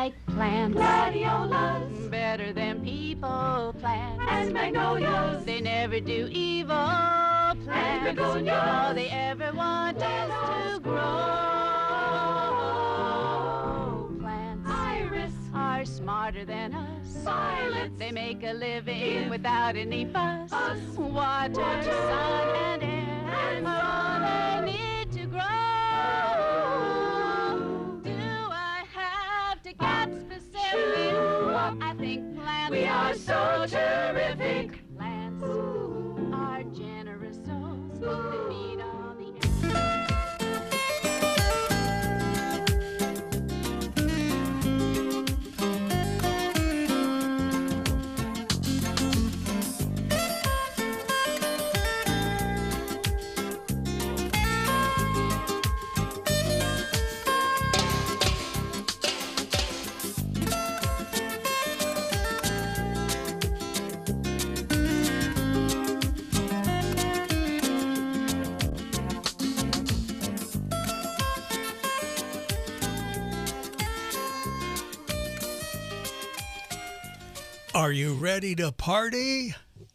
like plants. Gladiolas, Better than people plants. and magnolias, They never do evil plants. begonias. All they ever want is to grow. Plants iris, are smarter than us. violets, They make a living without any fuss. Water, Water, sun, and air and are all they need to grow. Do I have to get specific? I think plants we are so terrific. Plants are generous souls that feed on the Are you ready to party?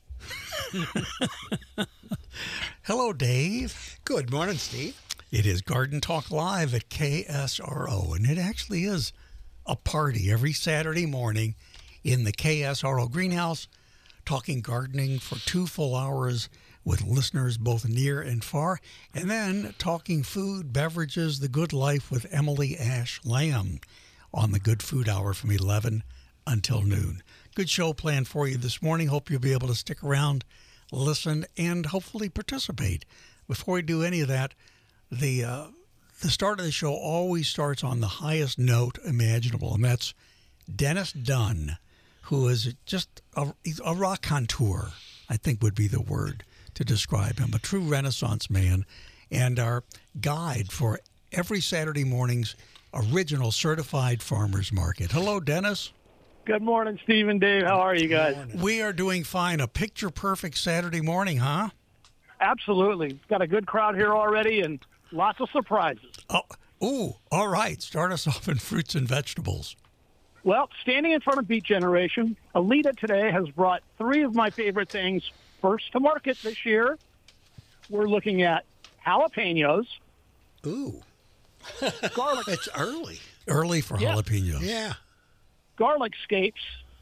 Hello, Dave. Good morning, Steve. It is Garden Talk Live at KSRO, and it actually is a party every Saturday morning in the KSRO greenhouse, talking gardening for 2 full hours with listeners both near and far, and then talking food, beverages, the good life with Emily Ash Lamb on the Good Food Hour from 11 until noon. Good show planned for you this morning. Hope you'll be able to stick around, listen, and hopefully participate. Before we do any of that, the start of the show always starts on the highest note imaginable, and that's Dennis Dunn, who is just he's a raconteur, I think would be the word to describe him, a true Renaissance man, and our guide for every Saturday morning's original certified farmers market. Hello, Dennis. Good morning, Steve and Dave. How are you guys? We are doing fine. A picture-perfect Saturday morning, huh? Absolutely. Got a good crowd here already and lots of surprises. All right. Start us off in fruits and vegetables. Well, standing in front of Beet Generation, Alita today has brought 3 of my favorite things first to market this year. We're looking at jalapenos, Ooh, garlic, it's early. Early for Yeah. jalapenos. Yeah. garlic scapes,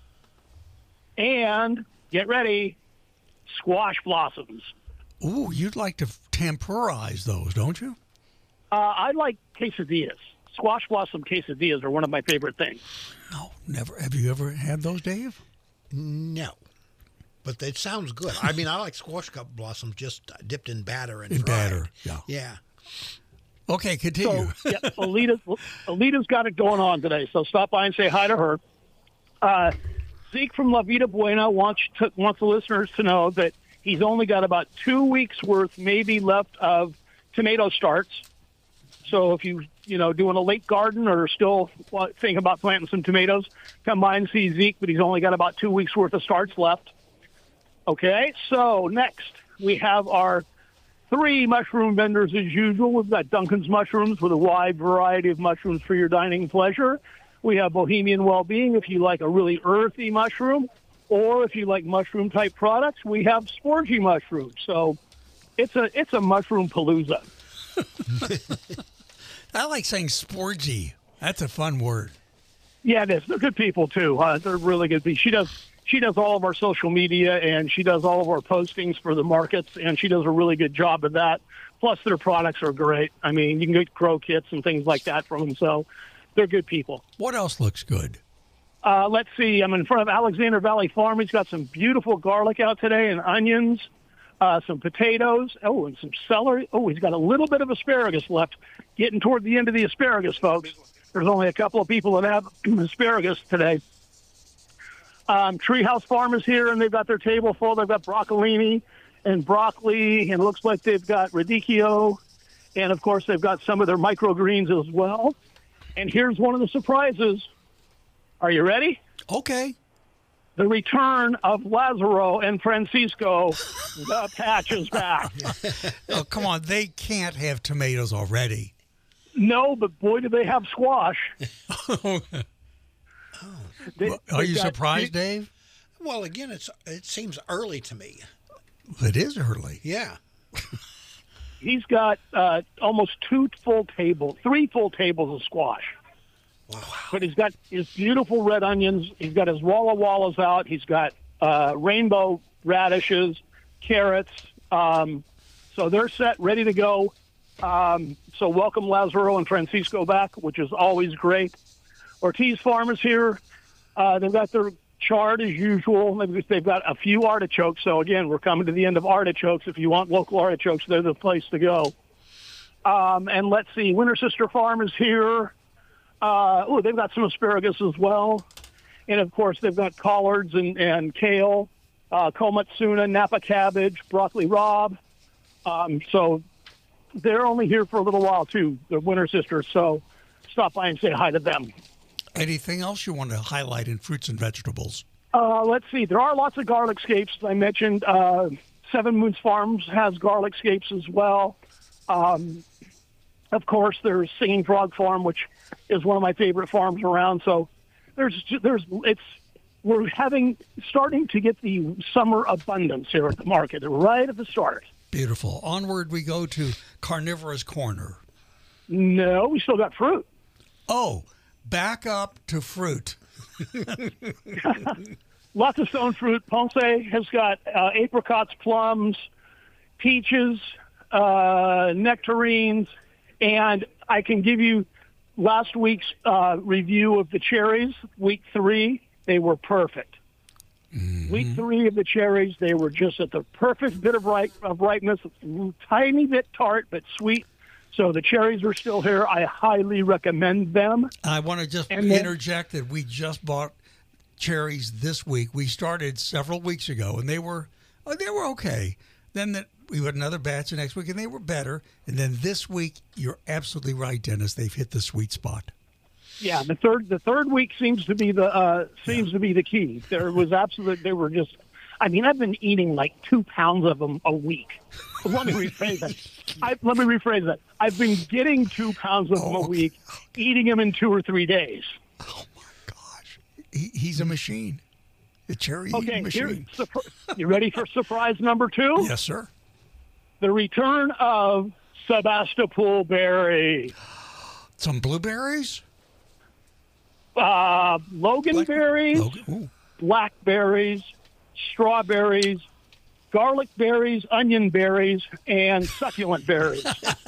and get ready, squash blossoms. Ooh, you'd like to temporize those, don't you? I like quesadillas. Squash blossom quesadillas are one of my favorite things. No, never. Have you ever had those, Dave? No. But it sounds good. I mean, I like squash cup blossoms just dipped in batter and In fried. batter, yeah. Yeah. Okay, continue. So, yeah, Alita's got it going on today, so stop by and say hi to her. Zeke from La Vida Buena wants the listeners to know that he's only got about 2 weeks worth maybe left of tomato starts. So if you doing a late garden or still thinking about planting some tomatoes, come by and see Zeke, but he's only got about 2 weeks worth of starts left. Okay, so next we have our 3 mushroom vendors as usual. We've got Duncan's Mushrooms with a wide variety of mushrooms for your dining pleasure. We have Bohemian Wellbeing if you like a really earthy mushroom, or if you like mushroom-type products, we have Sporgy Mushrooms. So it's a mushroom palooza. I like saying sporgy. That's a fun word. Yeah, it is. They're good people, too. They're really good people. She does all of our social media, and she does all of our postings for the markets, and she does a really good job of that. Plus, their products are great. I mean, you can get grow kits and things like that from them, so they're good people. What else looks good? Let's see. I'm in front of Alexander Valley Farm. He's got some beautiful garlic out today and onions, some potatoes, and some celery. Oh, he's got a little bit of asparagus left. Getting toward the end of the asparagus, folks. There's only a couple of people that have asparagus today. Treehouse Farm is here, and they've got their table full. They've got broccolini and broccoli, and it looks like they've got radicchio, and, of course, they've got some of their microgreens as well. And here's one of the surprises. Are you ready? Okay. The return of Lazaro and Francisco. The patch is back. Oh, come on. They can't have tomatoes already. No, but boy, do they have squash. Are you surprised, Dave? Well, again, it seems early to me. It is early. Yeah. He's got almost 3 full tables of squash. Wow. But he's got his beautiful red onions. He's got his Walla Wallas out. He's got rainbow radishes, carrots. So they're set, ready to go. So welcome Lazaro and Francisco back, which is always great. Ortiz Farm is here. They've got their chard as usual. They've got a few artichokes. So, again, we're coming to the end of artichokes. If you want local artichokes, they're the place to go. And let's see, Winter Sister Farm is here. They've got some asparagus as well. And, of course, they've got collards and kale, komatsuna, Napa cabbage, broccoli rabe. So they're only here for a little while, too, the Winter Sisters. So stop by and say hi to them. Anything else you want to highlight in fruits and vegetables? Let's see. There are lots of garlic scapes. I mentioned Seven Moons Farms has garlic scapes as well. Of course, there's Singing Frog Farm, which is one of my favorite farms around. So we're starting to get the summer abundance here at the market right at the start. Beautiful. Onward we go to Carnivorous Corner. No, we still got fruit. Oh, back up to fruit. Lots of stone fruit. Ponce has got apricots, plums, peaches, nectarines, and I can give you last week's review of the cherries, week 3. They were perfect. Mm-hmm. Week 3 of the cherries, they were just at the perfect bit of ripeness, a tiny bit tart, but sweet. So the cherries are still here. I highly recommend them. I want to just interject that we just bought cherries this week. We started several weeks ago, and they were okay. Then we had another batch the next week, and they were better. And then this week, you're absolutely right, Dennis. They've hit the sweet spot. Yeah, the third week seems to be the key. There was they were just. I mean, I've been eating like 2 pounds of them a week. Let me rephrase that. I've been getting 2 pounds of them a week, eating them in 2 or 3 days. Oh my gosh, he's a machine. A cherry eating machine. You ready for surprise number 2? Yes, sir. The return of Sebastopol berry. Some blueberries. Loganberries, blackberries, strawberries, garlic berries, onion berries, and succulent berries.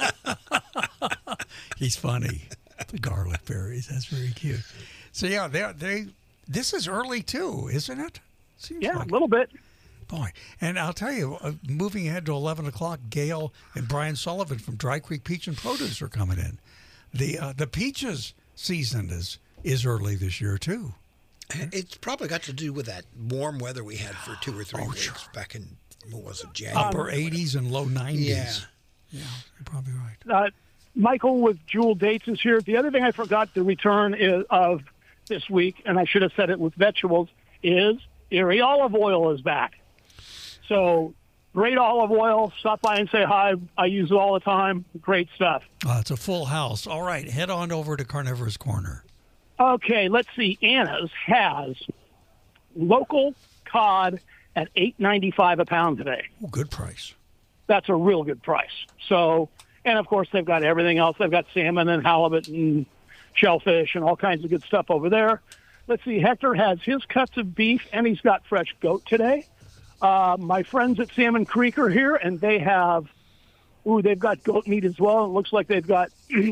He's funny. The garlic berries. That's very cute. So yeah, this is early too, isn't it? Seems like a little bit. Boy, and I'll tell you, moving ahead to 11 o'clock, Gail and Brian Sullivan from Dry Creek Peach and Produce are coming in. The peaches season is early this year too. It's probably got to do with that warm weather we had for 2 or 3 weeks back in, what was it, January? Upper 80s and low 90s. Yeah, you're probably right. Michael with Jewel Dates is here. The other thing I forgot to return of this week, and I should have said it with vegetables, is Erie olive oil is back. So great olive oil. Stop by and say hi. I use it all the time. Great stuff. It's a full house. All right, head on over to Carnivorous Corner. Okay, let's see. Anna's has local cod at $8.95 a pound today. Oh, good price. That's a real good price. So, and of course, they've got everything else. They've got salmon and halibut and shellfish and all kinds of good stuff over there. Let's see. Hector has his cuts of beef, and he's got fresh goat today. My friends at Salmon Creek are here, and they have, they've got goat meat as well. It looks like they've got,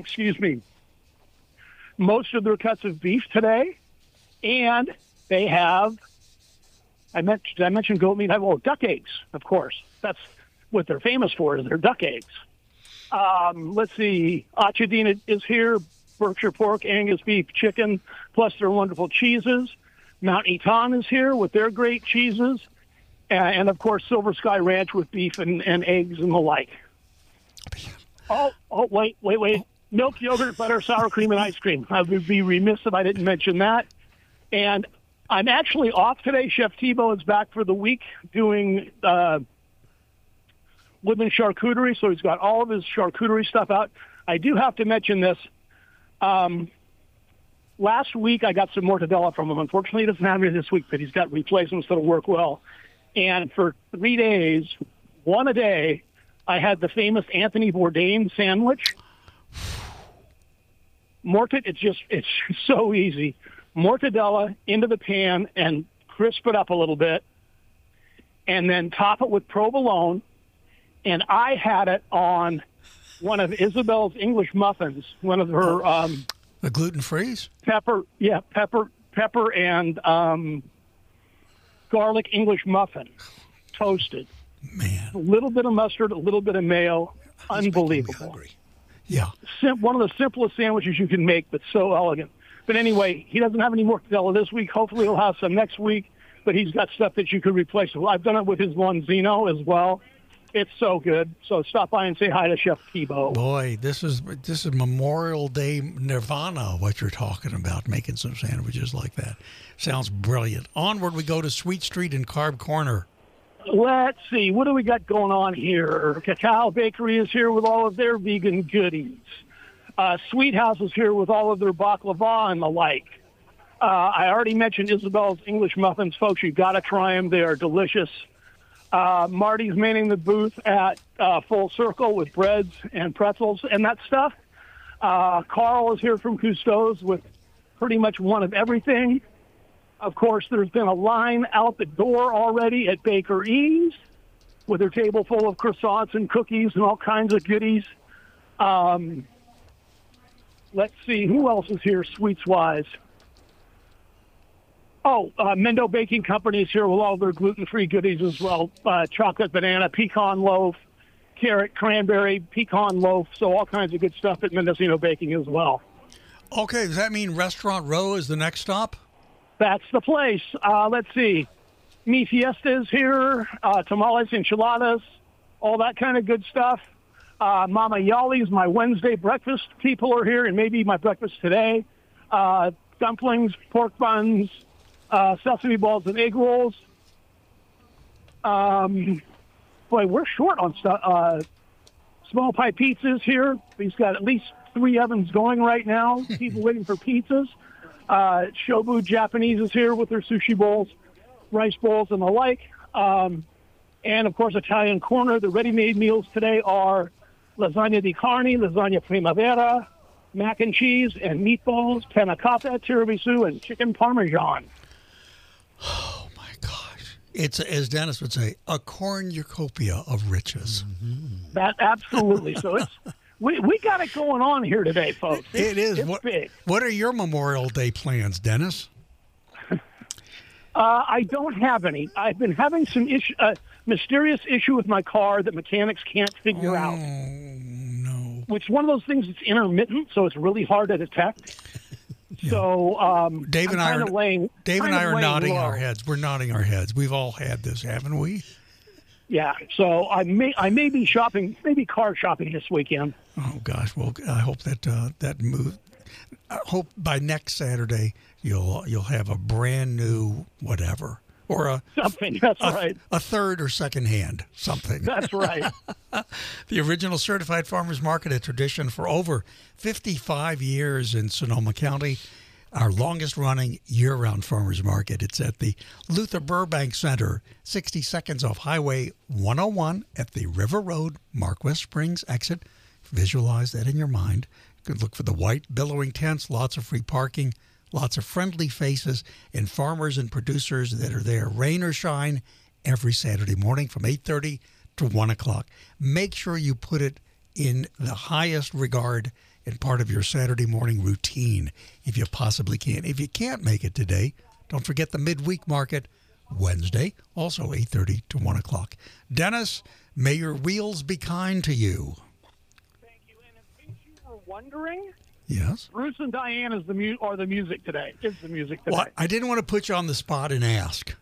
most of their cuts of beef today, and they have, did I mention goat meat? Duck eggs, of course. That's what they're famous for, is their duck eggs. Let's see, Achadina is here, Berkshire pork, Angus beef, chicken, plus their wonderful cheeses. Mount Eton is here with their great cheeses. And of course, Silver Sky Ranch with beef and eggs and the like. Wait. Milk, yogurt, butter, sour cream, and ice cream. I would be remiss if I didn't mention that. And I'm actually off today. Chef Tebow is back for the week doing Woodland Charcuterie, so he's got all of his charcuterie stuff out. I do have to mention this. last week I got some mortadella from him. Unfortunately, he doesn't have it this week, but he's got replacements that'll work well. And for 3 days, one a day, I had the famous Anthony Bourdain sandwich. It's so easy. Mortadella into the pan and crisp it up a little bit, and then top it with provolone. And I had it on one of Isabel's English muffins, one of her the gluten-free? pepper and garlic English muffin, toasted. Man, A little bit of mustard, a little bit of mayo. Unbelievable. yeah. One of the simplest sandwiches you can make, but so elegant. But anyway, he doesn't have any mortadella this week. Hopefully he'll have some next week, but he's got stuff that you could replace. I've done it with his Lonzino as well. It's so good. So stop by and say hi to Chef Thibault. Boy, this is Memorial Day nirvana, what you're talking about, making some sandwiches like that. Sounds brilliant. Onward we go to Sweet Street and Carb Corner. Let's see. What do we got going on here? Cacao Bakery is here with all of their vegan goodies. Sweet House is here with all of their baklava and the like. I already mentioned Isabel's English muffins. Folks, you got to try them. They are delicious. Marty's manning the booth at Full Circle with breads and pretzels and that stuff. Carl is here from Cousteau's with pretty much one of everything. Of course, there's been a line out the door already at Baker E's with their table full of croissants and cookies and all kinds of goodies. Let's see, who else is here sweets-wise? Mendo Baking Company is here with all their gluten-free goodies as well. Chocolate banana, pecan loaf, carrot, cranberry, pecan loaf. So all kinds of good stuff at Mendocino Baking as well. Okay, does that mean Restaurant Row is the next stop? That's the place. Let's see. Mi Fiesta is here, tamales, enchiladas, all that kind of good stuff. Mama Yali's, my Wednesday breakfast people are here, and maybe my breakfast today. Dumplings, pork buns, sesame balls, and egg rolls. Boy, we're short on stuff. Small Pie Pizza is here. He's got at least 3 ovens going right now. People waiting for pizzas. Shobu Japanese is here with their sushi bowls, rice bowls, and the like. And, of course, Italian Corner. The ready-made meals today are lasagna di carne, lasagna primavera, mac and cheese, and meatballs, panna cotta, tiramisu, and chicken parmesan. Oh, my gosh. It's, as Dennis would say, a cornucopia of riches. Mm-hmm. That absolutely. So it's we got it going on here today, folks. It is. It's big. What are your Memorial Day plans, Dennis? I don't have any. I've been having some mysterious issue with my car that mechanics can't figure out. No. It's one of those things that's intermittent, so it's really hard to detect. Yeah. So Dave and I are nodding low. our heads. We're nodding our heads. We've all had this, haven't we? Yeah. So I may be shopping, maybe car shopping this weekend. Oh gosh. Well, I hope that move. I hope by next Saturday you'll have a brand new whatever, or something. That's right. A third or second hand something. That's right. The original Certified Farmers Market, a tradition for over 55 years in Sonoma County. Our longest running year-round farmers market. It's at the Luther Burbank Center, 60 seconds off Highway 101 at the River Road, Marquess Springs exit. Visualize that in your mind. You can look for the white billowing tents, lots of free parking, lots of friendly faces, and farmers and producers that are there, rain or shine, every Saturday morning from 8:30 to 1 o'clock. Make sure you put it in the highest regard and part of your Saturday morning routine if you possibly can. If you can't make it today, don't forget the midweek market Wednesday, also 8:30 to 1 o'clock. Dennis, may your wheels be kind to you. Thank you. And in case you were wondering, Yes? Bruce and Diane is the music today. Is the music today. Well, I didn't want to put you on the spot and ask.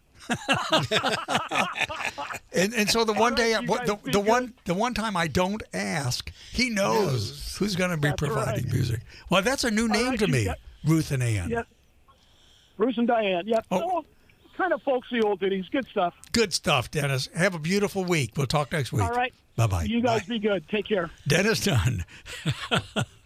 and so the one day, the one time I don't ask, he knows who's going to be providing music. Well, that's a new name to me, Ruth and Ann. Yep. Bruce and Diane. Yep. Oh. Kind of folksy old ditties. Good stuff. Good stuff, Dennis. Have a beautiful week. We'll talk next week. All right. Bye-bye. You guys be good. Take care. Dennis Dunn.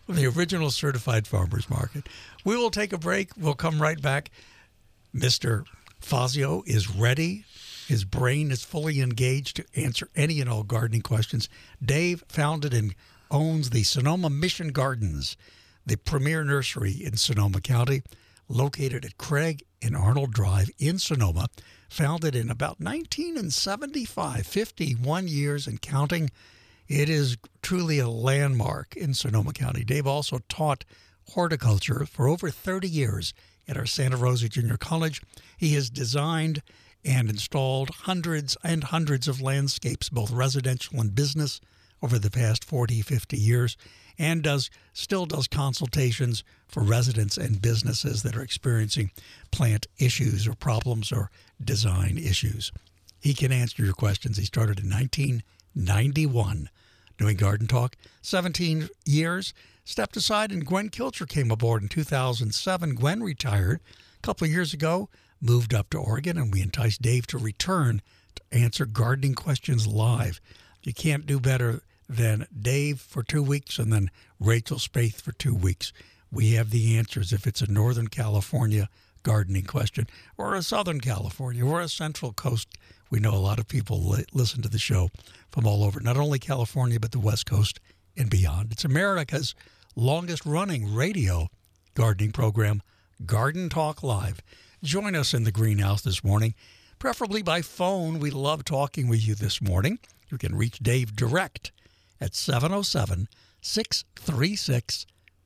from the original Certified Farmers Market. We will take a break. We'll come right back. Mr. Fazio is ready. His brain is fully engaged to answer any and all gardening questions. Dave founded and owns the Sonoma Mission Gardens, the premier nursery in Sonoma County, located at Craig and Arnold Drive in Sonoma, founded in about 1975, 51 years and counting. It is truly a landmark in Sonoma County. Dave also taught horticulture for over 30 years at our Santa Rosa Junior College. He has designed and installed hundreds and hundreds of landscapes, both residential and business, over the past 40, 50 years, and still does consultations for residents and businesses that are experiencing plant issues or problems or design issues. He can answer your questions. He started in 1991 doing Garden Talk. 17 years, stepped aside, and Gwen Kilcher came aboard in 2007. Gwen retired a couple of years ago, moved up to Oregon, and we enticed Dave to return to answer gardening questions live. You can't do better than Dave for 2 weeks and then Rachel Spaeth for 2 weeks. We have the answers if it's a Northern California gardening question or a Southern California or a Central Coast. We know a lot of people listen to the show from all over, not only California, but the West Coast and beyond. It's America's longest-running radio gardening program, Garden Talk Live. Join us in the greenhouse this morning, preferably by phone. We love talking with you this morning. You can reach Dave direct at 707-636-1350,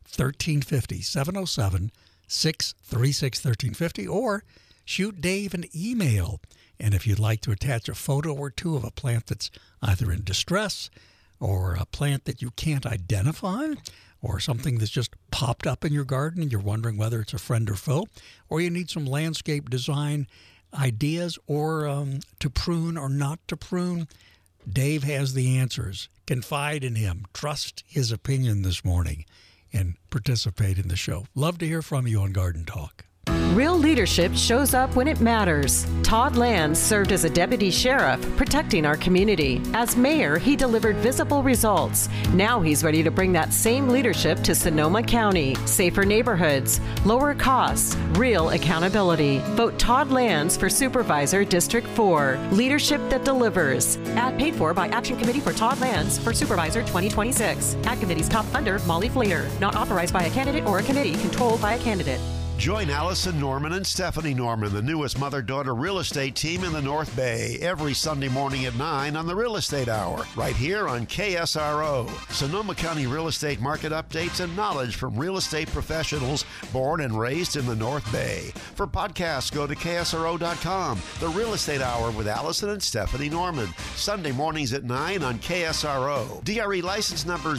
707-636-1350, or shoot Dave an email. And if you'd like to attach a photo or two of a plant that's either in distress or a plant that you can't identify or something that's just popped up in your garden and you're wondering whether it's a friend or foe, or you need some landscape design ideas or to prune or not to prune, Dave has the answers. Confide in him. Trust his opinion this morning and participate in the show. Love to hear from you on Garden Talk. Real leadership shows up when it matters. Todd Land served as a deputy sheriff, protecting our community. As mayor, he delivered visible results. Now he's ready to bring that same leadership to Sonoma County. Safer neighborhoods, lower costs, real accountability. Vote Todd Lands for Supervisor District 4. Leadership that delivers. Ad paid for by Action Committee for Todd Lands for Supervisor 2026. Ad Committee's top funder, Molly Fleener. Not authorized by a candidate or a committee controlled by a candidate. Join Allison Norman and Stephanie Norman, the newest mother-daughter real estate team in the North Bay, every Sunday morning at 9 on the Real Estate Hour, right here on KSRO. Sonoma County real estate market updates and knowledge from real estate professionals born and raised in the North Bay. For podcasts, go to KSRO.com. The Real Estate Hour with Allison and Stephanie Norman, Sunday mornings at 9 on KSRO. DRE license number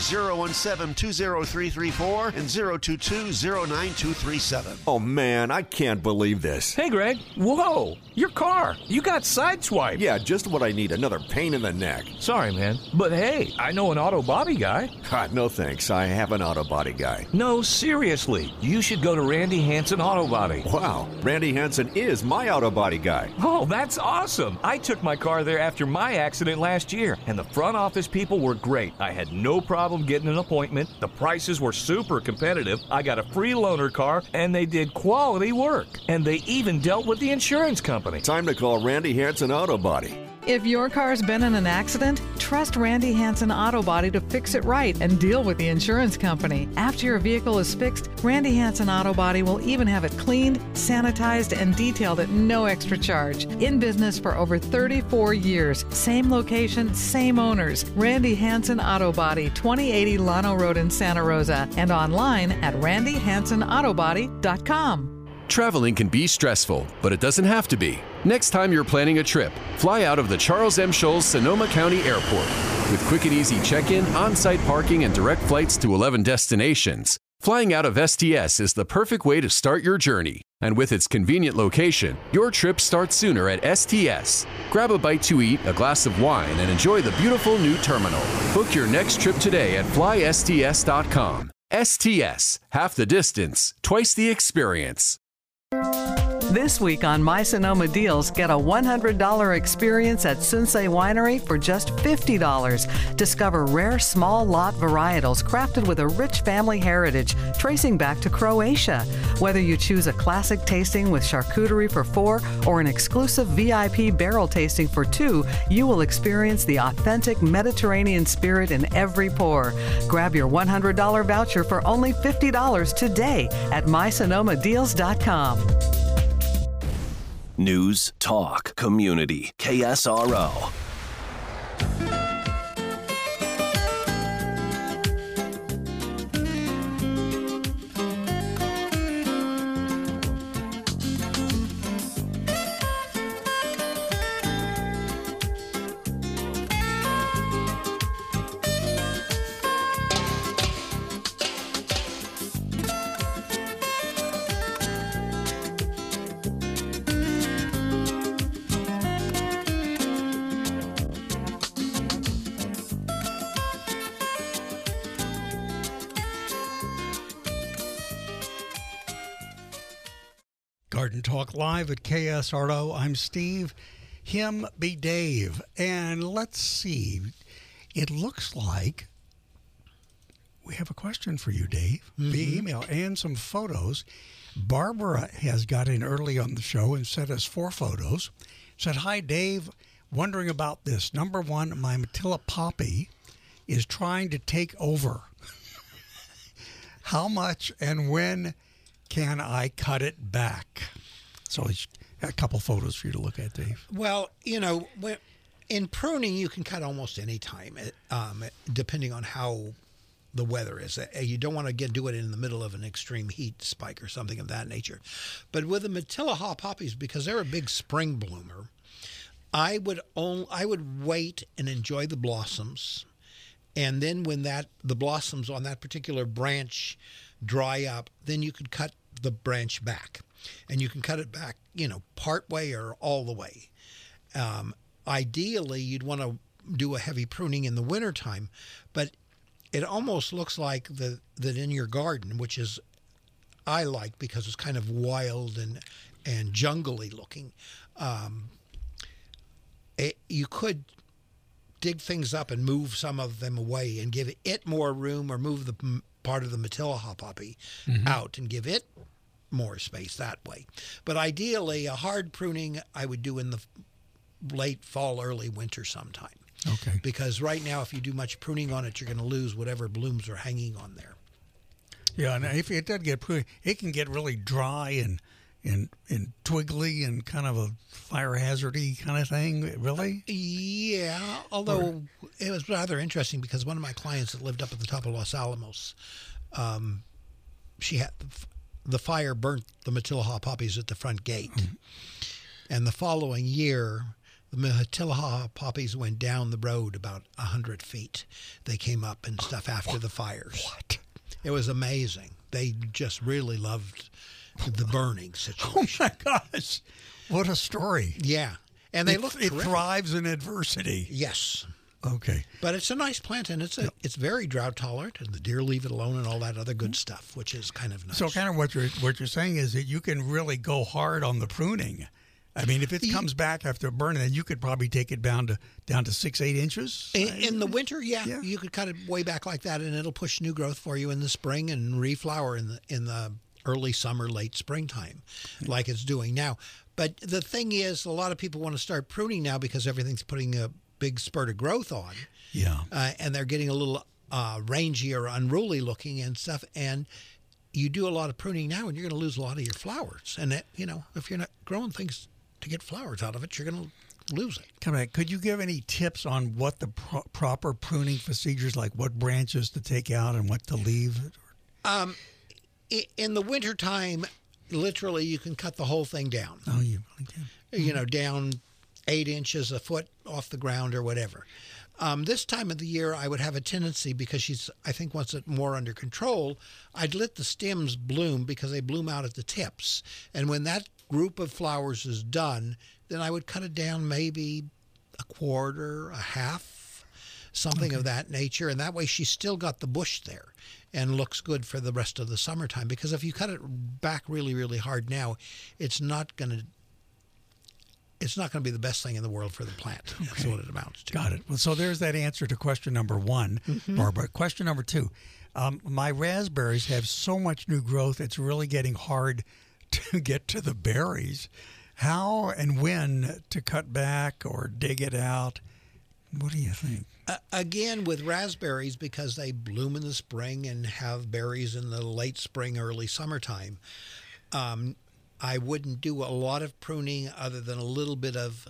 017-20334 and 022-09237. Oh, man, I can't believe this. Hey, Greg. Whoa, your car. You got sideswiped. Yeah, just what I need. Another pain in the neck. Sorry, man. But hey, I know an auto body guy. God, no thanks. I have an auto body guy. No, seriously. You should go to Randy Hansen Auto Body. Wow, Randy Hansen is my auto body guy. Oh, that's awesome. I took my car there after my accident last year, and the front office people were great. I had no problem getting an appointment. The prices were super competitive. I got a free loaner car, and they did quality work. And they even dealt with the insurance company. Time to call Randy Hansen Auto Body. If your car's been in an accident, trust Randy Hansen Auto Body to fix it right and deal with the insurance company. After your vehicle is fixed, Randy Hansen Auto Body will even have it cleaned, sanitized, and detailed at no extra charge. In business for over 34 years. Same location, same owners. Randy Hansen Auto Body, 2080 Llano Road in Santa Rosa, and online at randyhansenautobody.com. Traveling can be stressful, but it doesn't have to be. Next time you're planning a trip, fly out of the Charles M. Scholes Sonoma County Airport. With quick and easy check-in, on-site parking, and direct flights to 11 destinations, flying out of STS is the perfect way to start your journey. And with its convenient location, your trip starts sooner at STS. Grab a bite to eat, a glass of wine, and enjoy the beautiful new terminal. Book your next trip today at flysts.com. STS, half the distance, twice the experience. This week on My Sonoma Deals, get a $100 experience at Sunsei Winery for just $50. Discover rare small lot varietals crafted with a rich family heritage tracing back to Croatia. Whether you choose a classic tasting with charcuterie for $4 or an exclusive VIP barrel tasting for $2, you will experience the authentic Mediterranean spirit in every pour. Grab your $100 voucher for only $50 today at mysonomadeals.com. News, talk, community, KSRO. Garden Talk Live at KSRO. I'm Steve. Him be Dave. And let's see. It looks like we have a question for you, Dave, via email and some photos. Barbara has got in early on the show and sent us 4 photos. Said, hi, Dave. Wondering about this. Number 1, my Matilla poppy is trying to take over. How much and when can I cut it back? So it's a couple photos for you to look at, Dave. Well, in pruning, you can cut almost any time, depending on how the weather is. You don't want to do it in the middle of an extreme heat spike or something of that nature. But with the Matillahaw poppies, because they're a big spring bloomer, I would wait and enjoy the blossoms, and then when the blossoms on that particular branch dry up, then you could cut the branch back, and you can cut it back, part way or all the way. Ideally, you'd want to do a heavy pruning in the wintertime, but it almost looks like that in your garden, which is I like because it's kind of wild and jungly looking. You could dig things up and move some of them away and give it more room, or move the part of the Matillahaw poppy out and give it more space that way. But ideally, a hard pruning I would do in the late fall, early winter sometime. Okay. Because right now, if you do much pruning on it, you're going to lose whatever blooms are hanging on there. Yeah, and if it does get pruned, it can get really dry and twiggly and kind of a fire hazardy kind of thing, really? Yeah, although it was rather interesting because one of my clients that lived up at the top of Los Alamos, she had the fire burnt the Matillahaw poppies at the front gate. And the following year, the Matillahaw poppies went down the road about 100 feet. They came up and stuff after the fires. What? It was amazing. They just really loved the burning situation. Oh my gosh. What a story. Yeah. And they look it thrives in adversity. Yes. Okay. But it's a nice plant, and it's very drought tolerant, and the deer leave it alone and all that other good stuff, which is kind of nice. So kind of what you're saying is that you can really go hard on the pruning. I mean, if it comes back after burning, then you could probably take it down to 6-8 inches. In the winter, yeah, you could cut it way back like that, and it'll push new growth for you in the spring and reflower in the early summer, late springtime, like it's doing now. But the thing is, a lot of people want to start pruning now because everything's putting a big spurt of growth on. Yeah. And they're getting a little rangy or unruly looking and stuff. And you do a lot of pruning now, and you're going to lose a lot of your flowers. And if you're not growing things to get flowers out of it, you're going to lose it. Come on, could you give any tips on what the proper pruning procedures, like what branches to take out and what to leave? In the wintertime, literally, you can cut the whole thing down. Oh, you really can. Down 8 inches, a foot off the ground or whatever. This time of the year, I would have a tendency, because I think wants it more under control, I'd let the stems bloom because they bloom out at the tips. And when that group of flowers is done, then I would cut it down maybe a quarter, a half, something of that nature. And that way she's still got the bush there and looks good for the rest of the summertime. Because if you cut it back really, really hard now, it's not going to be the best thing in the world for the plant. Okay. That's what it amounts to. Got it. Well, so there's that answer to question number 1, Barbara. Question number 2. My raspberries have so much new growth, it's really getting hard to get to the berries. How and when to cut back or dig it out? What do you think? Again, with raspberries, because they bloom in the spring and have berries in the late spring, early summertime, I wouldn't do a lot of pruning other than a little bit of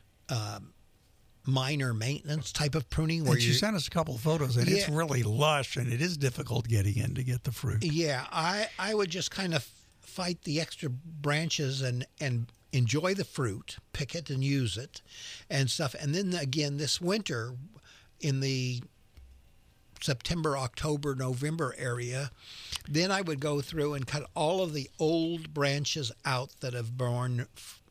minor maintenance type of pruning. And you sent us a couple of photos, and it's really lush, and it is difficult getting in to get the fruit. Yeah, I would just kind of fight the extra branches and enjoy the fruit, pick it and use it and stuff. And then again, this winter in the September, October, November area, then I would go through and cut all of the old branches out that have borne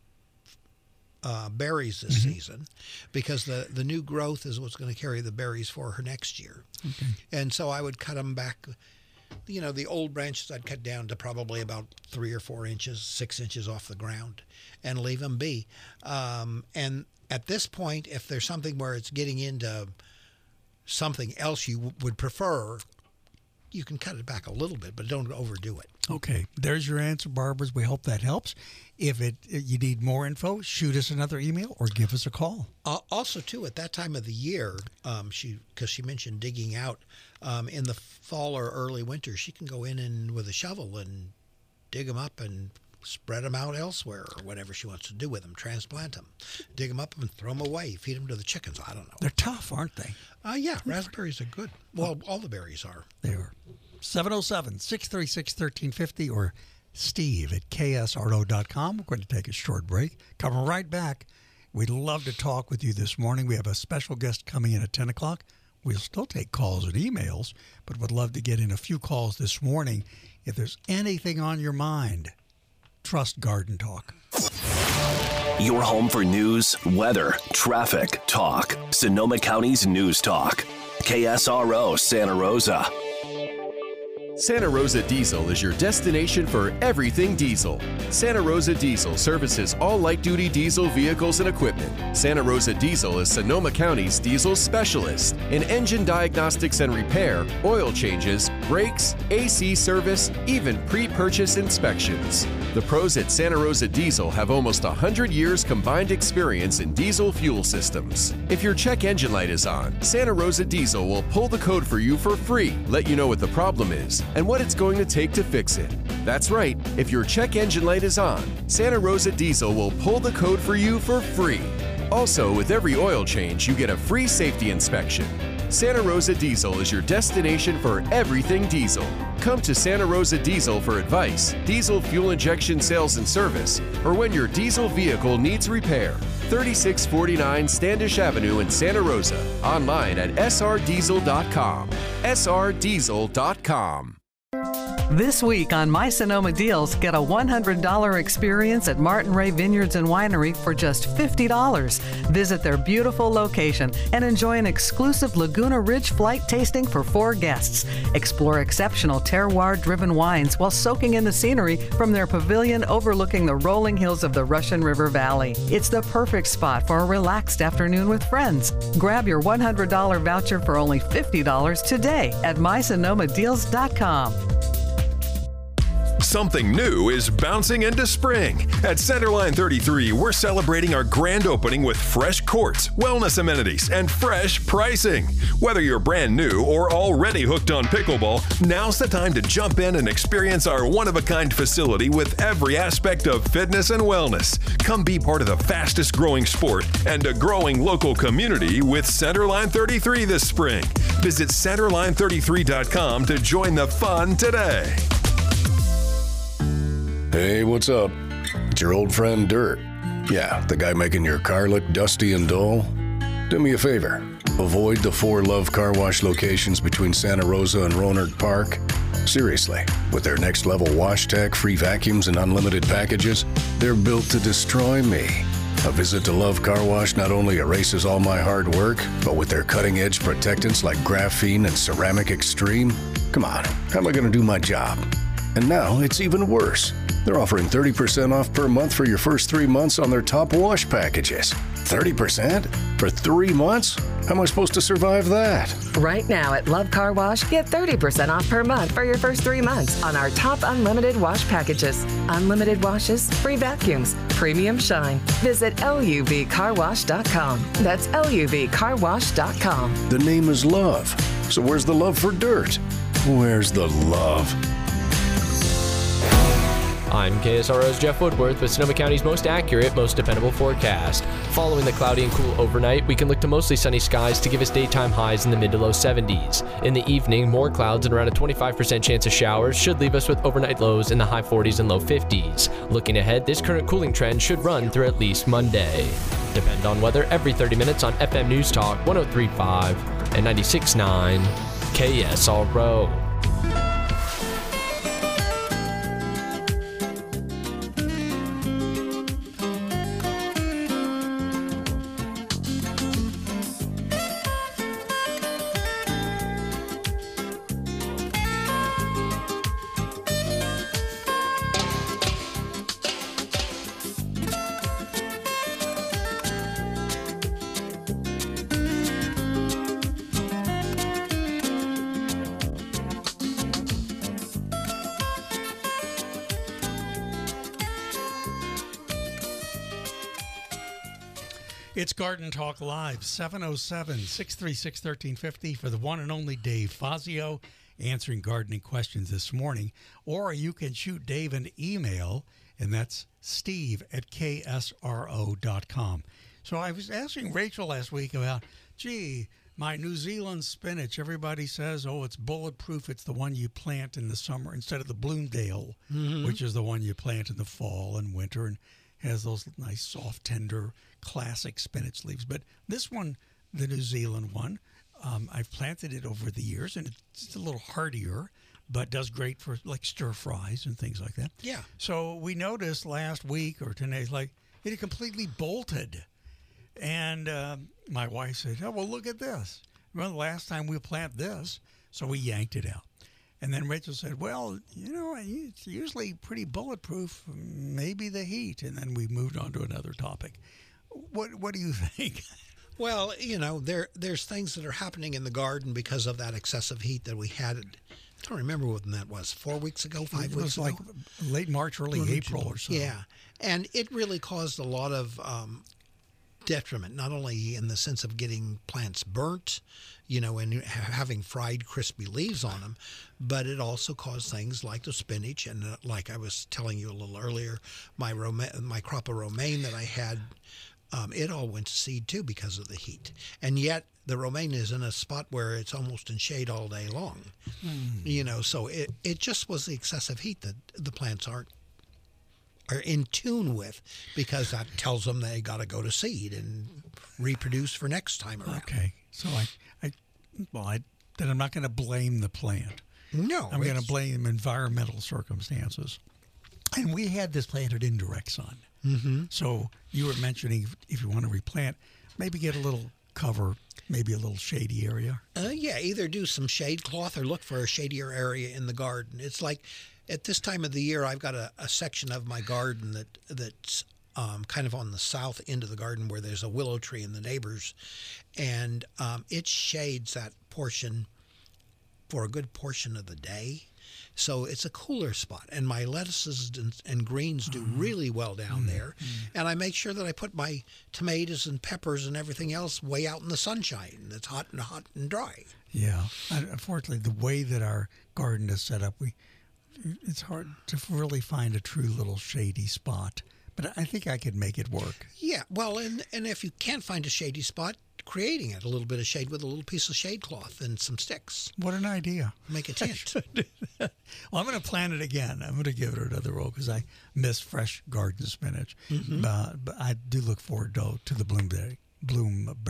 berries this season, because the new growth is what's going to carry the berries for her next year. Okay. And so I would cut them back. You know, the old branches I'd cut down to probably about 3 or 4 inches, 6 inches off the ground, and leave them be. And at this point, if there's something where it's getting into something else you would prefer, you can cut it back a little bit, but don't overdo it. Okay, there's your answer, Barbara. We hope that helps. If you need more info, shoot us another email or give us a call. Also, too, at that time of the year, because she mentioned digging out, in the fall or early winter, she can go in and with a shovel and dig them up and spread them out elsewhere, or whatever she wants to do with them, transplant them, dig them up and throw them away, feed them to the chickens. I don't know. They're tough, aren't they? Yeah, raspberries are good. Well, all the berries are. They are. 707-636-1350 or Steve at ksro.com. We're going to take a short break. Coming right back. We'd love to talk with you this morning. We have a special guest coming in at 10 o'clock. We'll still take calls and emails, but would love to get in a few calls this morning. If there's anything on your mind, trust Garden Talk. Your home for news, weather, traffic, talk. Sonoma County's News Talk. KSRO Santa Rosa. Santa Rosa Diesel is your destination for everything diesel. Santa Rosa Diesel services all light-duty diesel vehicles and equipment. Santa Rosa Diesel is Sonoma County's diesel specialist in engine diagnostics and repair, oil changes, brakes, AC service, even pre-purchase inspections. The pros at Santa Rosa Diesel have almost 100 years combined experience in diesel fuel systems. If your check engine light is on, Santa Rosa Diesel will pull the code for you for free, let you know what the problem is, and what it's going to take to fix it. That's right, if your check engine light is on, Santa Rosa Diesel will pull the code for you for free. Also, with every oil change, you get a free safety inspection. Santa Rosa Diesel is your destination for everything diesel. Come to Santa Rosa Diesel for advice, diesel fuel injection sales and service, or when your diesel vehicle needs repair. 3649 Standish Avenue in Santa Rosa. Online at srdiesel.com. srdiesel.com. This week on My Sonoma Deals, get a $100 experience at Martin Ray Vineyards and Winery for just $50. Visit their beautiful location and enjoy an exclusive Laguna Ridge flight tasting for 4 guests. Explore exceptional terroir-driven wines while soaking in the scenery from their pavilion overlooking the rolling hills of the Russian River Valley. It's the perfect spot for a relaxed afternoon with friends. Grab your $100 voucher for only $50 today at mysonomadeals.com. Something new is bouncing into spring. At Centerline 33, we're celebrating our grand opening with fresh courts, wellness amenities, and fresh pricing. Whether you're brand new or already hooked on pickleball, now's the time to jump in and experience our one-of-a-kind facility with every aspect of fitness and wellness. Come be part of the fastest growing sport and a growing local community with Centerline 33 this spring. Visit centerline33.com to join the fun today. Hey, what's up? It's your old friend Dirt. Yeah, the guy making your car look dusty and dull. Do me a favor. Avoid the 4 Love Car Wash locations between Santa Rosa and Rohnert Park. Seriously, with their next level wash tech, free vacuums, and unlimited packages, they're built to destroy me. A visit to Love Car Wash not only erases all my hard work, but with their cutting-edge protectants like graphene and ceramic extreme, come on, how am I going to do my job? And now it's even worse. They're offering 30% off per month for your first 3 months on their top wash packages. 30%? For 3 months? How am I supposed to survive that? Right now at Love Car Wash, get 30% off per month for your first 3 months on our top unlimited wash packages. Unlimited washes, free vacuums, premium shine. Visit LUVcarwash.com. That's LUVcarwash.com. The name is Love. So where's the love for dirt? Where's the love? I'm KSRO's Jeff Woodworth with Sonoma County's most accurate, most dependable forecast. Following the cloudy and cool overnight, we can look to mostly sunny skies to give us daytime highs in the mid to low 70s. In the evening, more clouds and around a 25% chance of showers should leave us with overnight lows in the high 40s and low 50s. Looking ahead, this current cooling trend should run through at least Monday. Depend on weather every 30 minutes on FM News Talk 103.5 and 96.9 KSRO. It's Garden Talk Live, 707-636-1350 for the one and only Dave Fazio answering gardening questions this morning. Or you can shoot Dave an email, and that's steve@ksro.com. So I was asking Rachel last week about, my New Zealand spinach, everybody says, it's bulletproof. It's the one you plant in the summer instead of the Bloomdale, which is the one you plant in the fall and winter and has those nice, soft, tender, classic spinach leaves. But this one, the New Zealand one, I've planted it over the years, and it's a little hardier, but does great for like stir fries and things like that. Yeah. So we noticed last week or today, it had completely bolted. And my wife said, look at this. Remember the last time we planted this? So we yanked it out. And then Rachel said, it's usually pretty bulletproof, maybe the heat. And then we moved on to another topic. What do you think? Well, there's things that are happening in the garden because of that excessive heat that we had. I don't remember when that was, 4 weeks ago, 5 weeks ago? It was like late March, early April or so. Yeah. And it really caused a lot of detriment, not only in the sense of getting plants burnt, and having fried, crispy leaves on them, but it also caused things like the spinach. And like I was telling you a little earlier, my crop of romaine that I had, it all went to seed too because of the heat. And yet the romaine is in a spot where it's almost in shade all day long. So it just was the excessive heat that the plants are in tune with, because that tells them they got to go to seed and reproduce for next time around. Okay. So then I'm not going to blame the plant. No. I'm going to blame environmental circumstances. And we had this planted in direct sun. Mm-hmm. So you were mentioning if you want to replant, maybe get a little cover, maybe a little shady area. Either do some shade cloth or look for a shadier area in the garden. It's like at this time of the year, I've got a section of my garden that's kind of on the south end of the garden where there's a willow tree in the neighbors, and it shades that portion for a good portion of the day. So it's a cooler spot, and my lettuces and greens do really well down there. And I make sure that I put my tomatoes and peppers and everything else way out in the sunshine. That's hot and dry. Yeah. Unfortunately, the way that our garden is set up, it's hard to really find a true little shady spot. But I think I could make it work. Yeah. Well, and if you can't find a shady spot, creating it, a little bit of shade with a little piece of shade cloth and some sticks. What an idea. Make a tent. Well, I'm going to plant it again. I'm going to give it another roll because I miss fresh garden spinach. Mm-hmm. But I do look forward, to the Bloomsbury.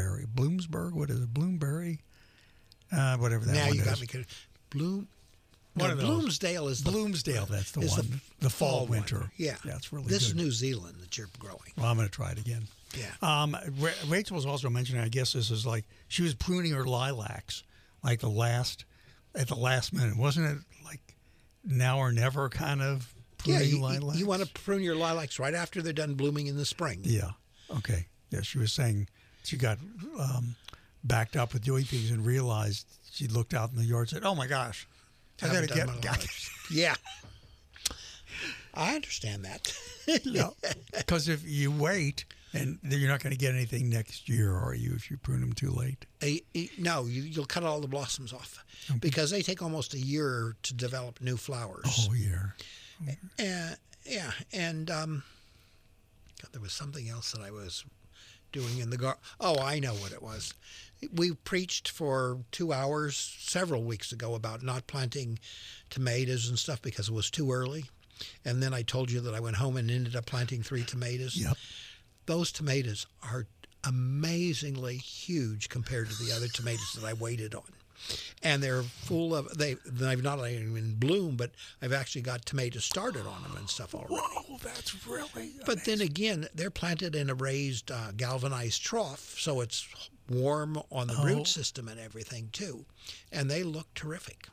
Bloomsburg? What is it? Bloomsbury? Whatever that one is. Now you got me kidding. One of those. Bloomsdale is Bloomsdale. That's the one. The fall winter. Yeah, that's really this good. is New Zealand that you're growing. Well, I'm going to try it again. Yeah. Rachel was also mentioning, I guess this is like she was pruning her lilacs like at the last minute. Wasn't it like now or never kind of pruning lilacs? You want to prune your lilacs right after they're done blooming in the spring. Yeah. Okay. Yeah, she was saying she got backed up with doing things and realized she looked out in the yard and said, "Oh my gosh, I got to get my lilacs." Yeah. I understand that. Yeah, because if you wait, and you're not going to get anything next year, are you? If you prune them too late? No, you'll cut all the blossoms off because they take almost a year to develop new flowers. Oh, year. Yeah, and God, there was something else that I was doing in the garden. Oh, I know what it was. We preached for 2 hours several weeks ago about not planting tomatoes and stuff because it was too early. And then I told you that I went home and ended up planting 3 tomatoes. Yep. Those tomatoes are amazingly huge compared to the other tomatoes that I waited on. And they're full of, they've not only in bloom, but I've actually got tomatoes started on them and stuff already. Whoa, that's really amazing. But then again, they're planted in a raised galvanized trough, so it's warm on the root system and everything too. And they look terrific.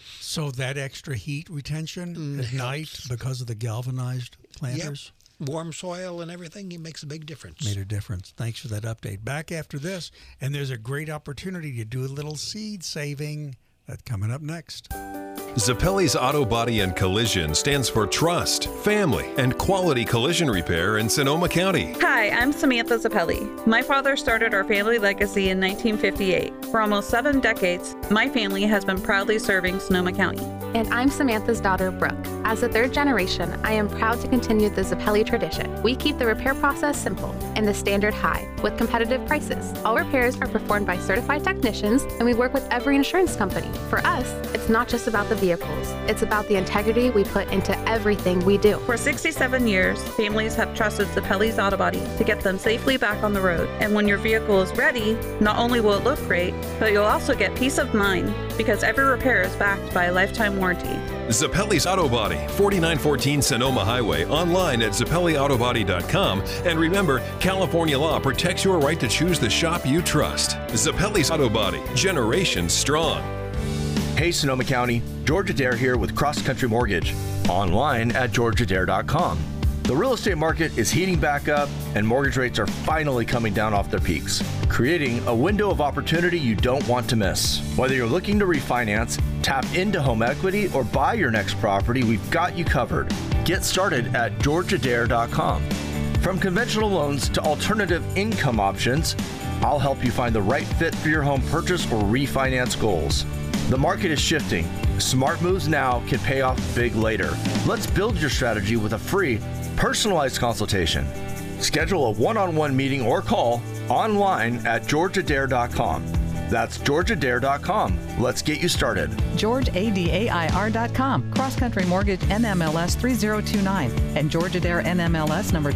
So that extra heat retention at night because of the galvanized planters? Yep. Warm soil and everything, it makes a big difference. Made a difference. Thanks for that update. Back after this, and there's a great opportunity to do a little seed saving. That's coming up next. Zappelli's Auto Body and Collision stands for trust, family, and quality collision repair in Sonoma County. Hi, I'm Samantha Zappelli. My father started our family legacy in 1958. For almost 7 decades, my family has been proudly serving Sonoma County. And I'm Samantha's daughter, Brooke. As a 3rd generation, I am proud to continue the Zappelli tradition. We keep the repair process simple and the standard high with competitive prices. All repairs are performed by certified technicians, and we work with every insurance company. For us, it's not just about the vehicles. It's about the integrity we put into everything we do. For 67 years, families have trusted Zappelli's Auto Body to get them safely back on the road. And when your vehicle is ready, not only will it look great, but you'll also get peace of mind because every repair is backed by a lifetime warranty. Zappelli's Auto Body, 4914 Sonoma Highway, online at ZappelliAutobody.com. And remember, California law protects your right to choose the shop you trust. Zappelli's Auto Body, generations strong. Hey Sonoma County, George Adair here with Cross Country Mortgage, online at georgeadair.com. The real estate market is heating back up and mortgage rates are finally coming down off their peaks, creating a window of opportunity you don't want to miss. Whether you're looking to refinance, tap into home equity, or buy your next property, we've got you covered. Get started at georgeadair.com. From conventional loans to alternative income options, I'll help you find the right fit for your home purchase or refinance goals. The market is shifting. Smart moves now can pay off big later. Let's build your strategy with a free, personalized consultation. Schedule a one-on-one meeting or call online at georgeadair.com. That's georgeadair.com. Let's get you started. GeorgeADAIR.com. Cross Country Mortgage NMLS 3029 and George Adair NMLS number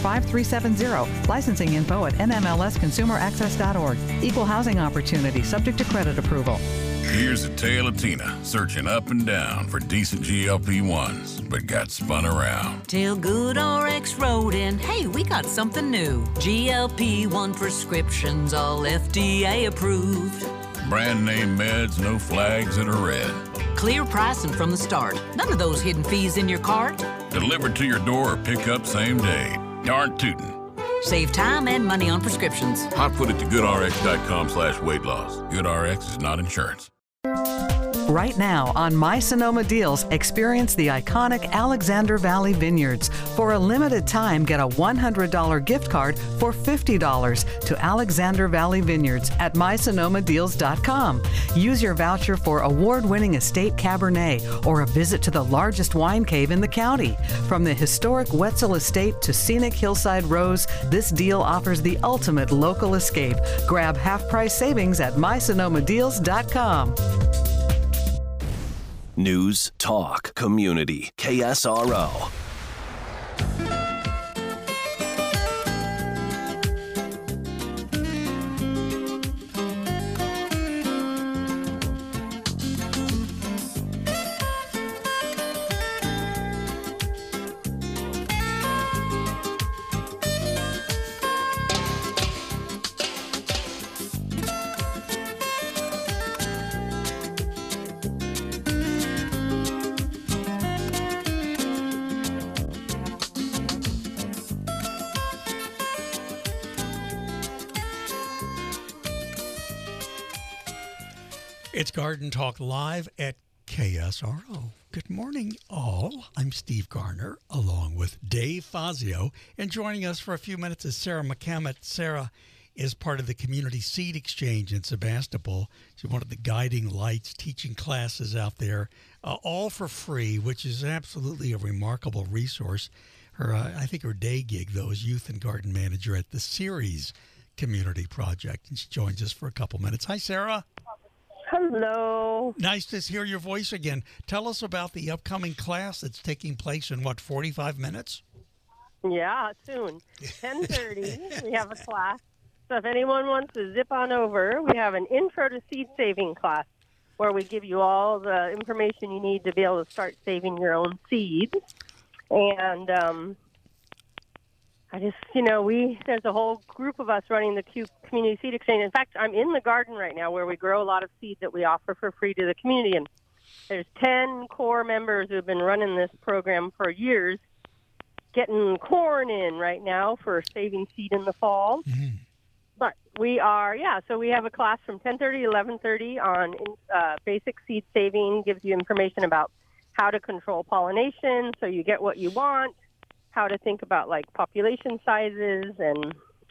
245370. Licensing info at nmlsconsumeraccess.org. Equal housing opportunity subject to credit approval. Here's a tale of Tina searching up and down for decent GLP-1s, but got spun around. Till GoodRx wrote in, hey, we got something new. GLP-1 prescriptions, all FDA approved. Brand name meds, no flags that are red. Clear pricing from the start. None of those hidden fees in your cart. Delivered to your door or pick up same day. Darn tootin'. Save time and money on prescriptions. Hotfoot it to goodrx.com/weight loss. GoodRx is not insurance. Right now on My Sonoma Deals, experience the iconic Alexander Valley Vineyards. For a limited time, get a $100 gift card for $50 to Alexander Valley Vineyards at mysonomadeals.com. Use your voucher for award-winning estate Cabernet or a visit to the largest wine cave in the county. From the historic Wetzel Estate to scenic Hillside Rose, this deal offers the ultimate local escape. Grab half-price savings at mysonomadeals.com. News, talk, community, KSRO. It's Garden Talk Live at KSRO. Good morning, all. I'm Steve Garner, along with Dave Fazio. And joining us for a few minutes is Sarah McCammett. Sarah is part of the Community Seed Exchange in Sebastopol. She's one of the guiding lights, teaching classes out there, all for free, which is absolutely a remarkable resource. I think her day gig, though, is Youth and Garden Manager at the Ceres Community Project. And she joins us for a couple minutes. Hi, Sarah. Hello. Nice to hear your voice again. Tell us about the upcoming class that's taking place in, 45 minutes? Yeah, soon. 10:30, we have a class. So if anyone wants to zip on over, we have an Intro to Seed Saving class where we give you all the information you need to be able to start saving your own seeds. And there's a whole group of us running the Community Seed Exchange. In fact, I'm in the garden right now where we grow a lot of seeds that we offer for free to the community. And there's 10 core members who've been running this program for years, getting corn in right now for saving seed in the fall. Mm-hmm. But we have a class from 10:30 to 11:30 on basic seed saving, gives you information about how to control pollination so you get what you want, how to think about like population sizes and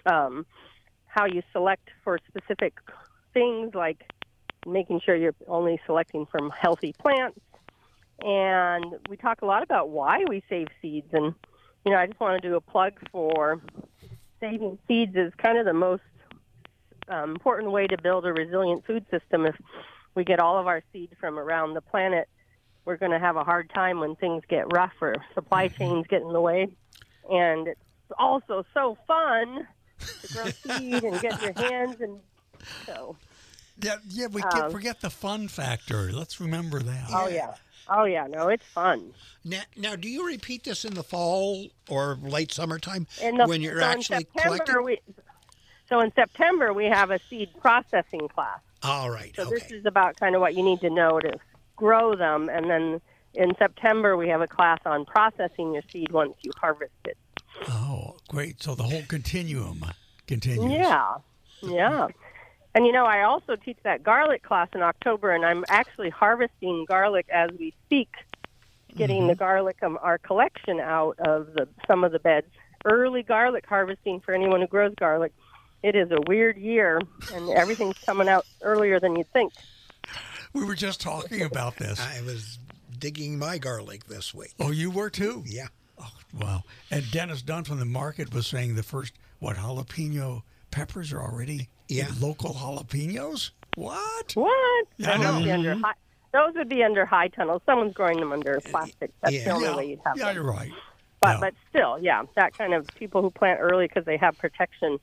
how you select for specific things like making sure you're only selecting from healthy plants. And we talk a lot about why we save seeds. And, I just want to do a plug for saving seeds is kind of the most important way to build a resilient food system. If we get all of our seed from around the planet, we're going to have a hard time when things get rough or supply chains get in the way. And it's also so fun to grow seed and get your hands and so. Yeah, we can't forget the fun factor. Let's remember that. Oh yeah. No, it's fun. Now, do you repeat this in the fall or late summertime when you're so actually collecting? So in September, we have a seed processing class. All right. So this is about kind of what you need to know to grow them. And then in September, we have a class on processing your seed once you harvest it. Oh, great. So the whole continuum continues. Yeah. And, I also teach that garlic class in October, and I'm actually harvesting garlic as we speak, getting the garlic of our collection out of some of the beds. Early garlic harvesting for anyone who grows garlic. It is a weird year, and everything's coming out earlier than you'd think. We were just talking about this. I was digging my garlic this week. Oh, you were too? Yeah. Oh, wow. And Dennis Dunn from the market was saying the first, jalapeno peppers are already local jalapenos? What? Yeah, those would be under high tunnels. Someone's growing them under plastic. That's the only way you'd have them. You're right. But still, that kind of people who plant early because they have protection.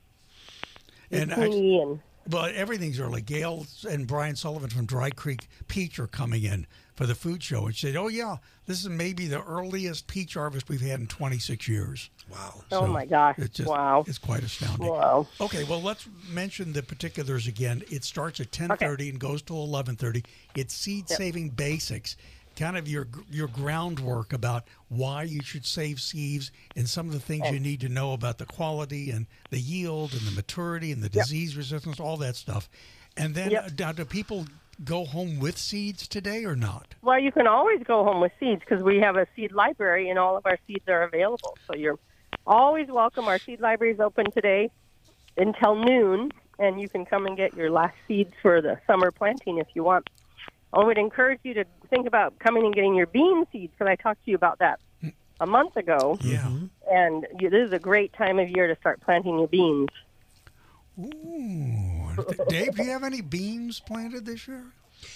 But everything's early. Gail and Brian Sullivan from Dry Creek Peach are coming in for the food show and said, this is maybe the earliest peach harvest we've had in 26 years. Wow. Oh, my gosh. It's quite astounding. Wow. Okay, well, let's mention the particulars again. It starts at 10:30 and goes to 11:30. It's Seed Saving Basics, kind of your groundwork about why you should save seeds and some of the things you need to know about the quality and the yield and the maturity and the disease resistance, all that stuff. And then do people go home with seeds today or not? Well, you can always go home with seeds because we have a seed library and all of our seeds are available. So you're always welcome. Our seed library is open today until noon, and you can come and get your last seeds for the summer planting if you want. I would encourage you to think about coming and getting your bean seeds because I talked to you about that a month ago. Yeah. And this is a great time of year to start planting your beans. Ooh. Dave, do you have any beans planted this year?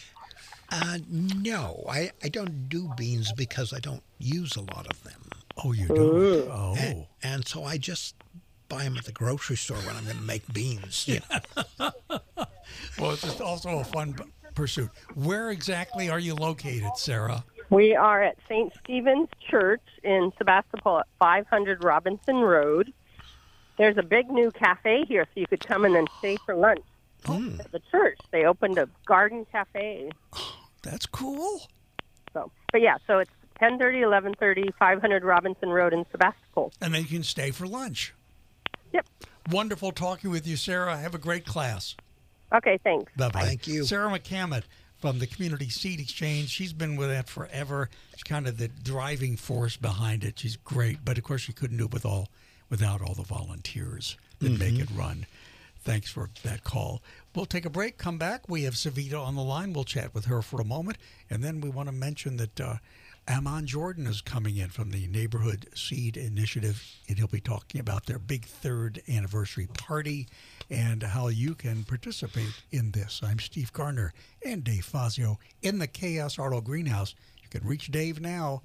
No, I don't do beans because I don't use a lot of them. Oh, you don't? Oh. And so I just buy them at the grocery store when I'm going to make beans. Well, it's also a fun pursuit. Where exactly are you located, Sarah? We are at St. Stephen's Church in Sebastopol at 500 Robinson Road. There's a big new cafe here, so you could come in and stay for lunch at the church. They opened a garden cafe. That's cool. So it's 10:30, 11:30, 500 Robinson Road in Sebastopol. And then you can stay for lunch. Yep. Wonderful talking with you, Sarah. Have a great class. Okay, thanks. Bye-bye. Thank you. Sarah McCammett from the Community Seed Exchange. She's been with that forever. She's kind of the driving force behind it. She's great, but of course she couldn't do it without all the volunteers that make it run. Thanks for that call. We'll take a break, come back. We have Savita on the line. We'll chat with her for a moment. And then we want to mention that Ammon Jordan is coming in from the Neighborhood Seed Initiative, and he'll be talking about their big 3rd anniversary party and how you can participate in this. I'm Steve Gardner and Dave Fazio in the KSRO Greenhouse. You can reach Dave now,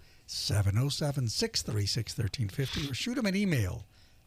707-636-1350, or shoot him an email,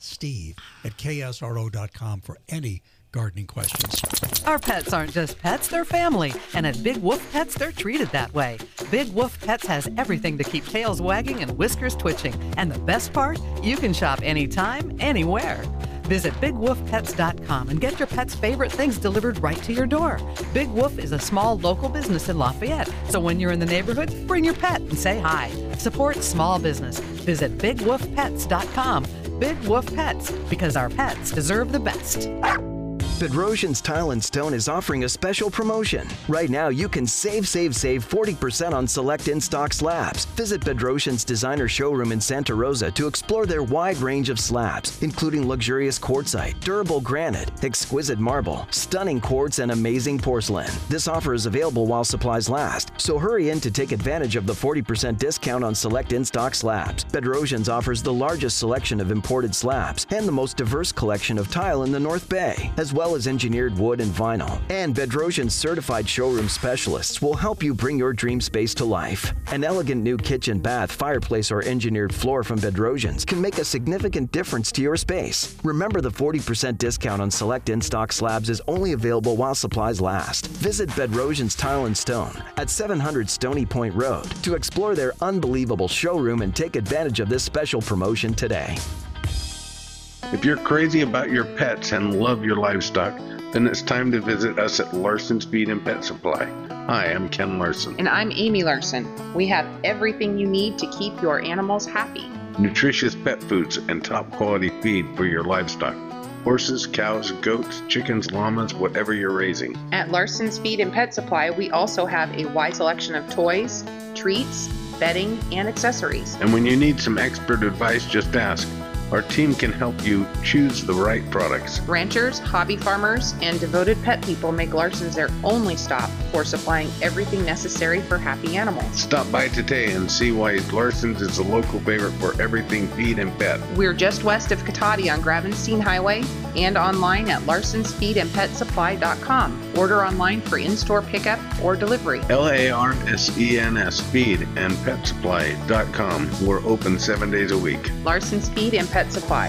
steve@ksro.com, for any gardening questions. Our pets aren't just pets, they're family. And at Big Wolf Pets, they're treated that way. Big Wolf Pets has everything to keep tails wagging and whiskers twitching. And the best part? You can shop anytime, anywhere. Visit BigWolfPets.com and get your pet's favorite things delivered right to your door. Big Wolf is a small local business in Lafayette. So when you're in the neighborhood, bring your pet and say hi. Support small business. Visit BigWolfPets.com. Big Wolf Pets, because our pets deserve the best. Bedrosian's Tile & Stone is offering a special promotion. Right now, you can save 40% on select in-stock slabs. Visit Bedrosian's designer showroom in Santa Rosa to explore their wide range of slabs, including luxurious quartzite, durable granite, exquisite marble, stunning quartz, and amazing porcelain. This offer is available while supplies last, so hurry in to take advantage of the 40% discount on select in-stock slabs. Bedrosian's offers the largest selection of imported slabs and the most diverse collection of tile in the North Bay, as well as engineered wood and vinyl. And Bedrosian's certified showroom specialists will help you bring your dream space to life. An elegant new kitchen, bath, fireplace, or engineered floor from Bedrosian's can make a significant difference to your space. Remember, the 40% discount on select in-stock slabs is only available while supplies last. Visit Bedrosian's Tile & Stone at 700 Stony Point Road to explore their unbelievable showroom and take advantage of this special promotion today. If you're crazy about your pets and love your livestock, then it's time to visit us at Larson's Feed and Pet Supply. Hi, I'm Ken Larson. And I'm Amy Larson. We have everything you need to keep your animals happy. Nutritious pet foods and top quality feed for your livestock. Horses, cows, goats, chickens, llamas, whatever you're raising. At Larson's Feed and Pet Supply, we also have a wide selection of toys, treats, bedding, and accessories. And when you need some expert advice, just ask. Our team can help you choose the right products. Ranchers, hobby farmers, and devoted pet people make Larson's their only stop for supplying everything necessary for happy animals. Stop by today and see why Larson's is the local favorite for everything feed and pet. We're just west of Katati on Gravenstein Highway and online at larsonsfeedandpetsupply.com. Order online for in-store pickup or delivery. LARSENS Feed and Pet Supply.com. We're open 7 days a week. Larson's Feed and Pet Supply.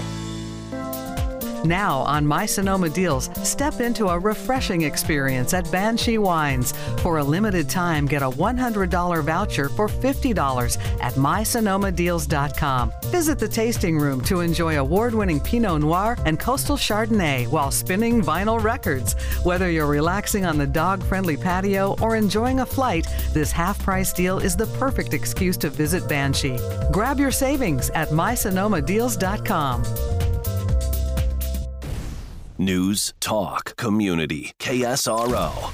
Now on My Sonoma Deals, step into a refreshing experience at Banshee Wines. For a limited time, get a $100 voucher for $50 at mysonomadeals.com. Visit the tasting room to enjoy award-winning Pinot Noir and Coastal Chardonnay while spinning vinyl records. Whether you're relaxing on the dog-friendly patio or enjoying a flight, this half-price deal is the perfect excuse to visit Banshee. Grab your savings at mysonomadeals.com. News, talk, community, KSRO.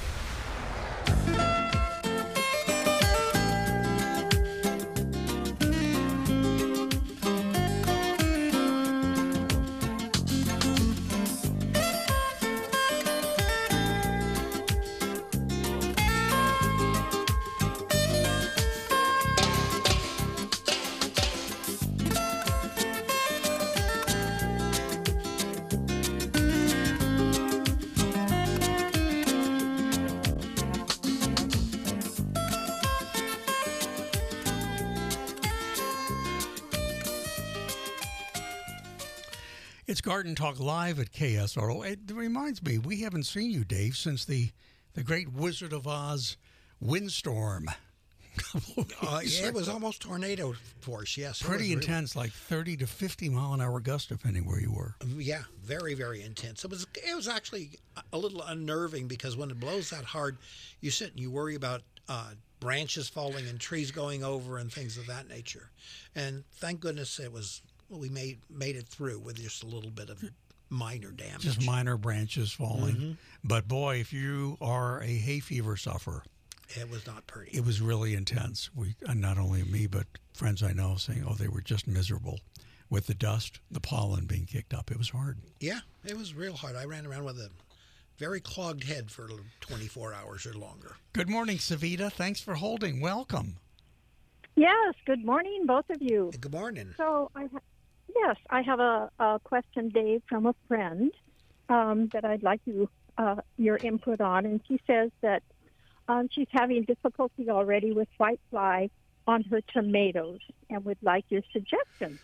It's Garden Talk Live at KSRO. It reminds me, we haven't seen you, Dave, since the great Wizard of Oz windstorm. Yeah, it was almost tornado force, yes. Pretty intense, like 30 to 50 mile an hour gust, depending where you were. Yeah, very, very intense. It was actually a little unnerving because when it blows that hard, you sit and you worry about branches falling and trees going over and things of that nature. And thank goodness we made it through with just a little bit of minor damage. Just minor branches falling. Mm-hmm. But boy, if you are a hay fever sufferer, It was not pretty. It was really intense. Not only me, but friends I know saying, they were just miserable with the dust, the pollen being kicked up. It was hard. Yeah, it was real hard. I ran around with a very clogged head for 24 hours or longer. Good morning, Savita. Thanks for holding. Welcome. Yes, good morning, both of you. Good morning. So, I have a question, Dave, from a friend that I'd like your input on. And she says that she's having difficulty already with whitefly on her tomatoes and would like your suggestions.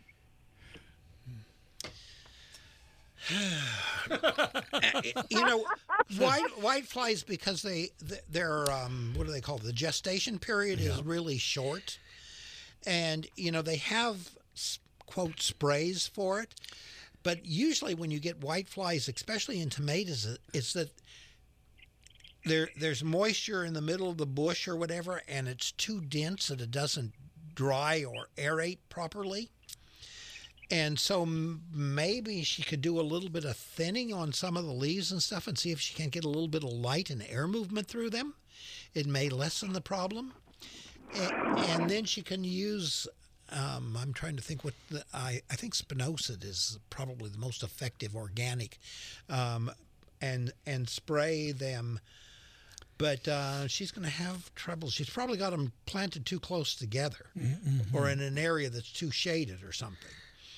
Whiteflies, because they're what do they call it? The gestation period is really short, and they have quote sprays for it, but usually when you get whiteflies, especially in tomatoes, it's that there's moisture in the middle of the bush or whatever, and it's too dense that it doesn't dry or aerate properly. And so maybe she could do a little bit of thinning on some of the leaves and stuff and see if she can't get a little bit of light and air movement through them. It may lessen the problem. And then she can use, I'm trying to think I think spinosad is probably the most effective organic, and spray them. But she's going to have trouble. She's probably got them planted too close together or in an area that's too shaded or something.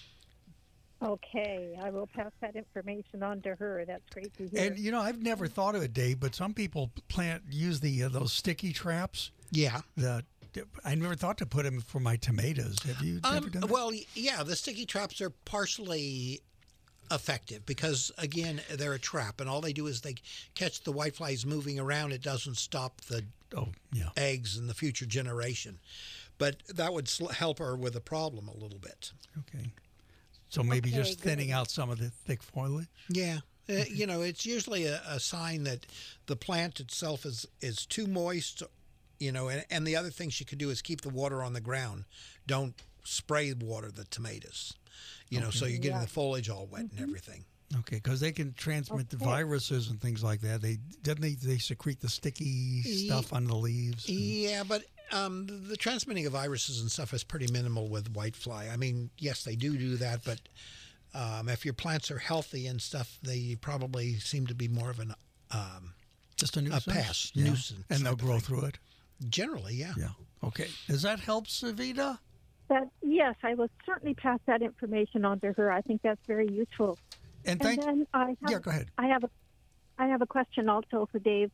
Okay, I will pass that information on to her. That's great to hear. And I've never thought of it, Dave, but some people use those sticky traps. Yeah. I never thought to put them for my tomatoes. Have you ever done that? Well, yeah, the sticky traps are partially effective because, again, they're a trap, and all they do is they catch the whiteflies moving around. It doesn't stop the eggs in the future generation. But that would help her with the problem a little bit. Okay. So maybe just thinning out some of the thick foliage? Yeah. It's usually a sign that the plant itself is too moist, and the other thing she could do is keep the water on the ground. Don't spray water the tomatoes, so you're getting the foliage all wet and everything. Okay, because they can transmit the viruses and things like that. They secrete the sticky stuff on the leaves. Yeah, but the transmitting of viruses and stuff is pretty minimal with whitefly. I mean, yes, they do that, but if your plants are healthy and stuff, they probably seem to be more of an just a nuisance. A pest nuisance, and they'll grow through it. Generally, yeah. Yeah. Okay. Does that help, Savita? Yes, I will certainly pass that information on to her. I think that's very useful. And then go ahead. I have a question also for Dave.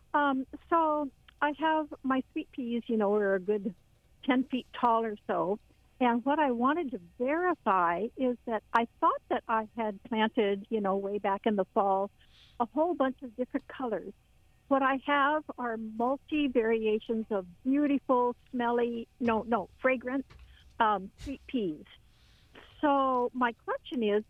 So I have my sweet peas, are a good 10 feet tall or so. And what I wanted to verify is that I thought that I had planted, way back in the fall, a whole bunch of different colors. What I have are multi-variations of beautiful, smelly, fragrant sweet peas. So my question is,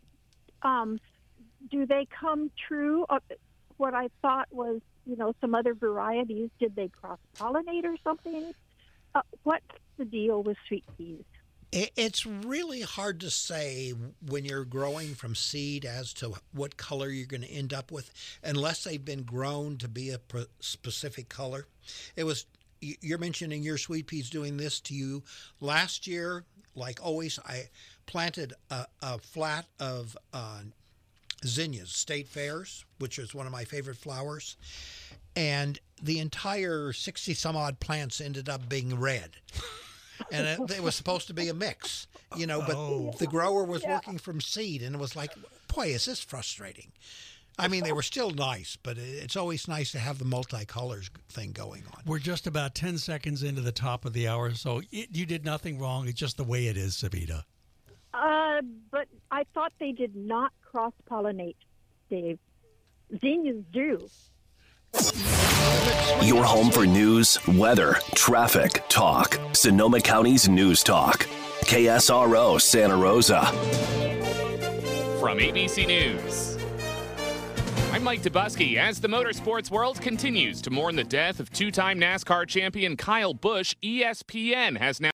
do they come true? What I thought was, some other varieties, did they cross-pollinate or something? What's the deal with sweet peas? It's really hard to say when you're growing from seed as to what color you're going to end up with, unless they've been grown to be a specific color. You're mentioning your sweet peas doing this to you. Last year, like always, I planted a flat of zinnias, state fairs, which is one of my favorite flowers, and the entire 60-some-odd plants ended up being red. And it was supposed to be a mix, but the grower was working from seed, and it was like, boy, is this frustrating. I mean, they were still nice, but it's always nice to have the multicolors thing going on. We're just about 10 seconds into the top of the hour, so you did nothing wrong. It's just the way it is, Savita. But I thought they did not cross-pollinate, Dave. Zinnias do. Your home for news, weather, traffic, talk. Sonoma County's News Talk. KSRO Santa Rosa. From ABC News, I'm Mike Dubusky. As the motorsports world continues to mourn the death of two-time NASCAR champion Kyle Busch, ESPN has now